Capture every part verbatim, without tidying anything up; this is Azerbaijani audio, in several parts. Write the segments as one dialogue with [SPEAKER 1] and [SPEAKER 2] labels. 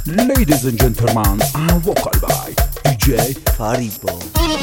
[SPEAKER 1] Ladies and gentlemen, and vocal by D J Faribo.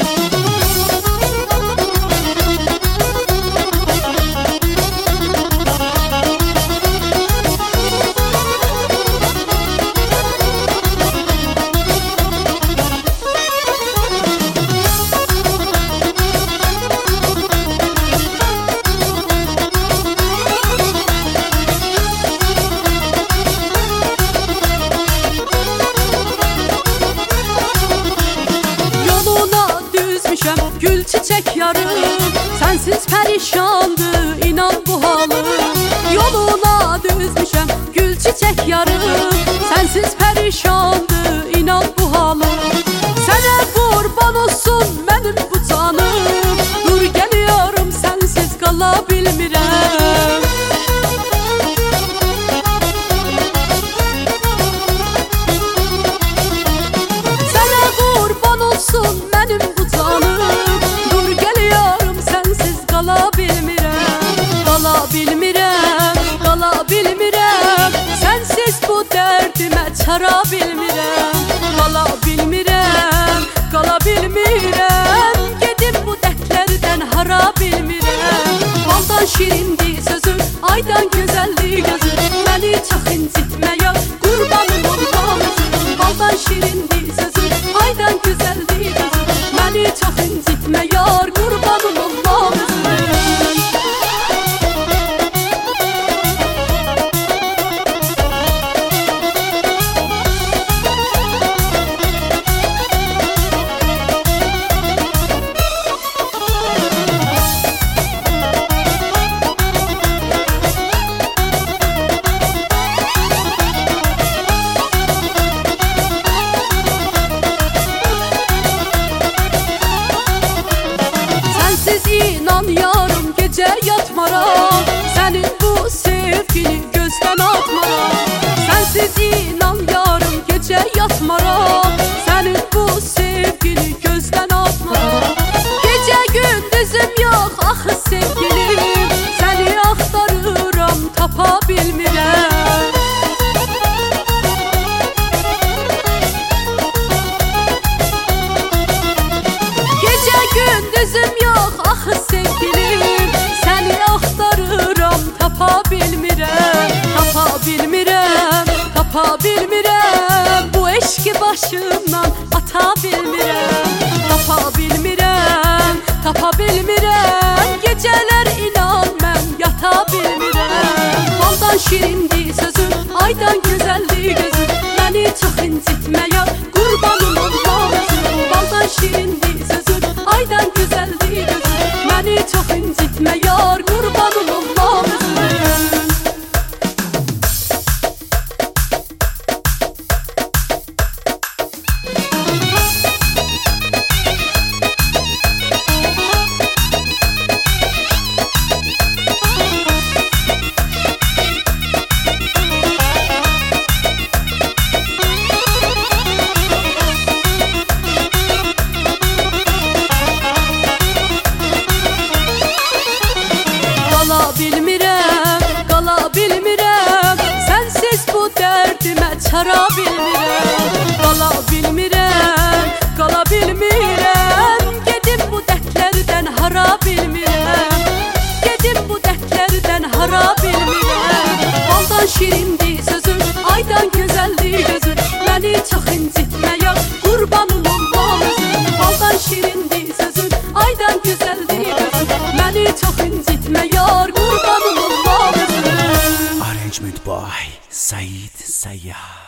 [SPEAKER 2] Gül çiçek yarım, sensiz perişandı inan bu halım. Yoluna düzmüşem gül çiçek yarım, sensiz perişandı inan bu halım. Sana kurban olsun benim bu canım, dur geliyorum sensiz kala bilmirəm. Sana kurban olsun benim bu canım, qala bilmirəm, qala bilmirəm, sənsiz bu dərdimə çara bilmirəm. Qala bilmirəm, qala bilmirəm, gedim bu dərdlərdən hara bilmirəm. Baldan şirindir sözün, aydan gözəldir gözün, məni çox incitməyə qurbanım olmam özün. Baldan şirindir sözün, aydan gözəldir gözün, məni çox incitməyə qurbanım olmam özün. İnan yarım gece yatmaram, senin bu sevgini gözden atmaram. Sensiz inan yarım gece yatmaram, senin bu sevgini gözden atmaram. Gece gündüzüm yok ah sevgilim, seni axtarıram tapa bilmirəm. Gece gündüzüm yok ah sevgilim, səni axtarıram tapa bilmirəm. Tapa bilmirəm, tapa bilmirəm, bu eşki başımdan ata bilmirəm. Tapa bilmirəm, tapa bilmirəm, gecələr inan mən yata bilmirəm. Baldan şirindir sözün, aydan gözəldir gözün, məni çox incitməyə qurbanım olmam özün. Baldan şirindir sözün, aydan gözəldir gözün, məni çox incitmə yar qurbanım olmam özün. Qala bilmirəm, qala bilmirəm, sənsiz bu dərdimə çara bilmirəm. Qala bilmirəm, qala bilmirəm, gedim bu dərdlərdən hara bilmirəm. Gedim bu dərdlərdən hara bilmirəm. Baldan şirindir sözün, aydan gözəldir gözün, məni çox incitməyə qurbanım olmam özün. Baldan şirindir sözün, aydan gözəldir gözün, məni çox incitməyə qurbanım olmam özün.
[SPEAKER 1] Arrangement by Said Sayyah.